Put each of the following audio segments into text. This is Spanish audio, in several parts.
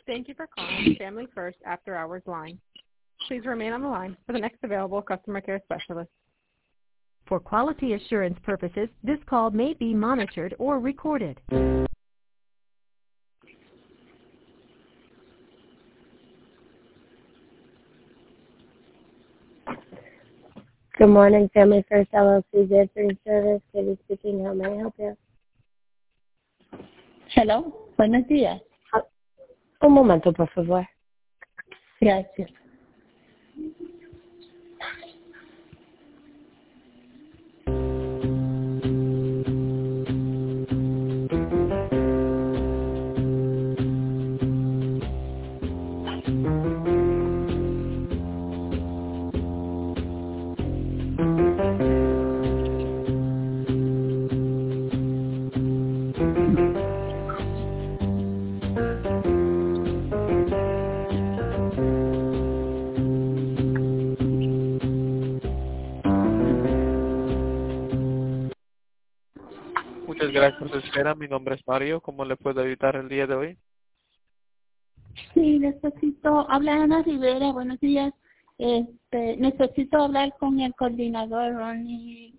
Thank you for calling Family First After Hours line. Please remain on the line for the next available customer care specialist. For quality assurance purposes, this call may be monitored or recorded. Good morning, Family First LLC's answering service. Katie speaking. How may I help you? Hello, buenos días. Un momento, por favor. Gracias. Muchas gracias por su espera. Mi nombre es Mario. ¿Cómo le puedo ayudar el día de hoy? Sí, necesito hablar Ana Rivera. Buenos días. Necesito hablar con el coordinador Ronnie.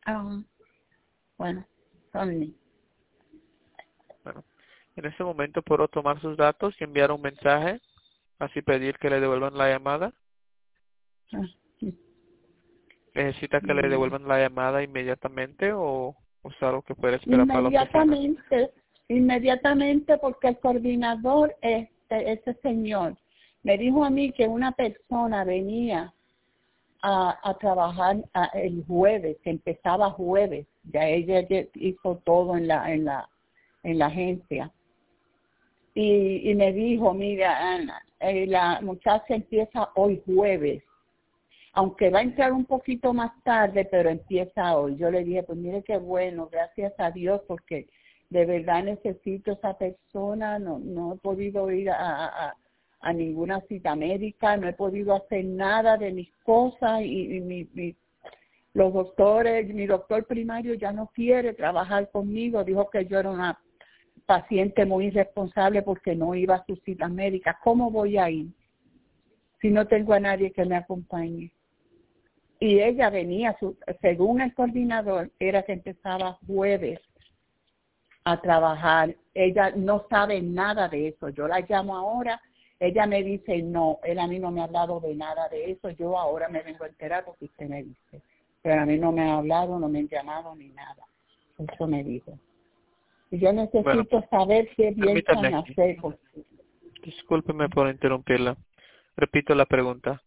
Ronnie. Bueno, en este momento puedo tomar sus datos y enviar un mensaje, así pedir que le devuelvan la llamada. Sí. ¿Necesita que le devuelvan la llamada inmediatamente o es algo que puede esperar para la oficina? Inmediatamente, porque el coordinador, ese señor, me dijo a mí que una persona venía a trabajar el jueves, que empezaba jueves. Ya ella hizo todo en la agencia. Y me dijo, mira, Ana, la muchacha empieza hoy jueves. Aunque va a entrar un poquito más tarde, pero empieza hoy. Yo le dije, pues mire qué bueno, gracias a Dios, porque de verdad necesito esa persona. No he podido ir a ninguna cita médica, no he podido hacer nada de mis cosas los doctores, mi doctor primario ya no quiere trabajar conmigo, dijo que yo era una paciente muy irresponsable porque no iba a sus citas médicas. ¿Cómo voy a ir si no tengo a nadie que me acompañe? Y ella venía, según el coordinador, era que empezaba jueves a trabajar. Ella no sabe nada de eso. Yo la llamo ahora, ella me dice, no, él a mí no me ha hablado de nada de eso. Yo ahora me vengo a enterar porque usted me dice. Pero a mí no me ha hablado, no me han llamado ni nada. Eso me dijo. Y yo necesito saber qué piensan hacer. Discúlpeme por interrumpirla. Repito la pregunta.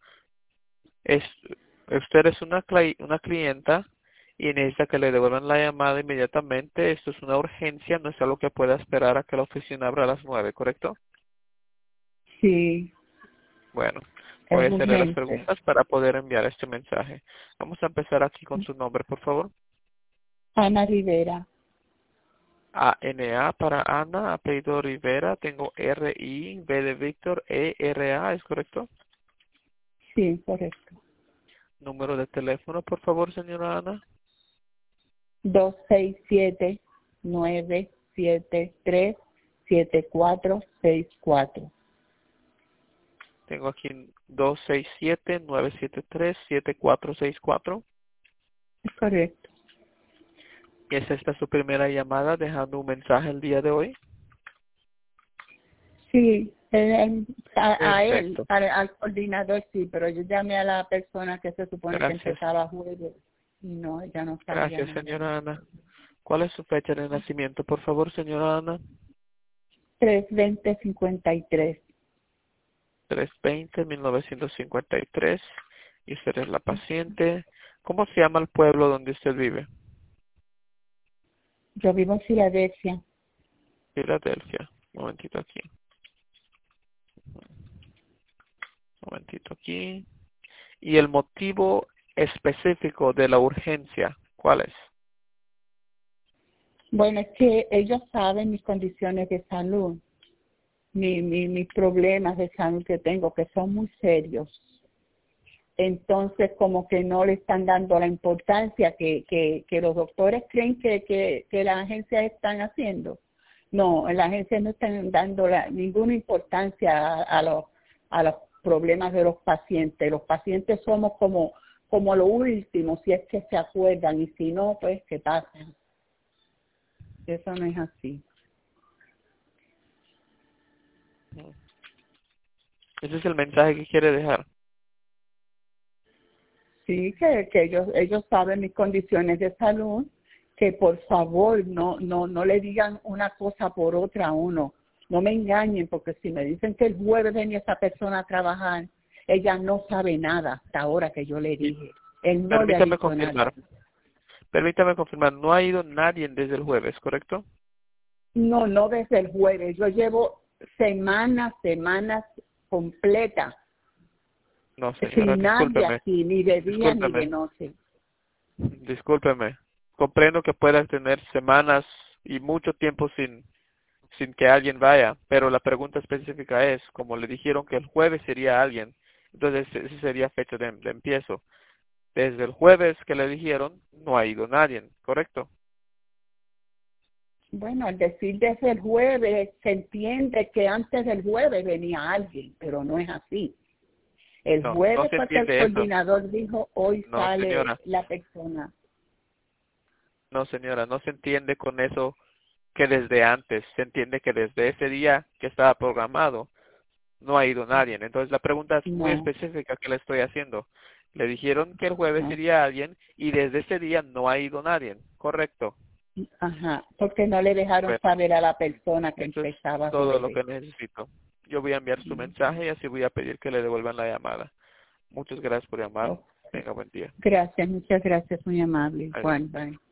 Usted es una clienta y necesita que le devuelvan la llamada inmediatamente. Esto es una urgencia, no es algo que pueda esperar a que la oficina abra a las 9, ¿correcto? Sí. Bueno, voy a hacerle las preguntas para poder enviar este mensaje. Vamos a empezar aquí con su nombre, por favor. Ana Rivera. A-N-A para Ana, apellido Rivera. Tengo R-I, B de Víctor, E-R-A, ¿es correcto? Sí, correcto. Número de teléfono, por favor, señora Ana. 267-973-7464. Tengo aquí 267-973-7464. Es correcto. ¿Es esta su primera llamada dejando un mensaje el día de hoy? Sí, al coordinador sí, pero yo llamé a la persona que se supone que empezaba jueves y no, ella no sabía. Gracias, señora Ana. ¿Cuál es su fecha de nacimiento, por favor, señora Ana? 3/20/53. 3/20/1953. Y usted es la paciente. ¿Cómo se llama el pueblo donde usted vive? Yo vivo en Filadelfia. Filadelfia. Un momentito aquí. Un momentito aquí. ¿Y el motivo específico de la urgencia, cuál es? Bueno, es que ellos saben mis condiciones de salud, mis problemas de salud que tengo, que son muy serios. Entonces, como que no le están dando la importancia que los doctores creen que las agencias están haciendo. No, en la agencia no están dando ninguna importancia a los problemas de los pacientes. Los pacientes somos como lo último, si es que se acuerdan, y si no, pues que pasen. Eso no es así. Ese es el mensaje que quiere dejar. Sí, que ellos saben mis condiciones de salud, que por favor no le digan una cosa por otra a uno. No me engañen, porque si me dicen que el jueves venía esa persona a trabajar, ella no sabe nada hasta ahora que yo le dije. Él no le ha Permítame dicho confirmar. nada. Permítame confirmar, no ha ido nadie desde el jueves, ¿correcto? No desde el jueves. Yo llevo semanas completas No, señora, sin nadie discúlpeme. aquí, ni de día ni de noche. Discúlpeme. Comprendo que pueda tener semanas y mucho tiempo sin que alguien vaya, pero la pregunta específica es, como le dijeron que el jueves sería alguien, entonces esa sería fecha de empiezo. Desde el jueves que le dijeron, no ha ido nadie, ¿correcto? Bueno, al decir desde el jueves, se entiende que antes del jueves venía alguien, pero no es así. El No, jueves no se fue que el entiende eso. coordinador dijo, hoy No, sale señora. la persona. No, señora, no se entiende con eso que desde antes, se entiende que desde ese día que estaba programado, no ha ido nadie. Entonces la pregunta es muy No, específica que le estoy haciendo. Le dijeron que el jueves no. iría alguien y desde ese día no ha ido nadie, ¿correcto? Ajá, porque no le dejaron Bueno, saber a la persona que eso es empezaba todo lo jueves. que necesito. Yo voy a enviar su mensaje y así voy a pedir que le devuelvan la llamada. Muchas gracias por llamar. Oh, Tenga buen día. gracias, muchas gracias, muy amable. Adiós. Juan, bye.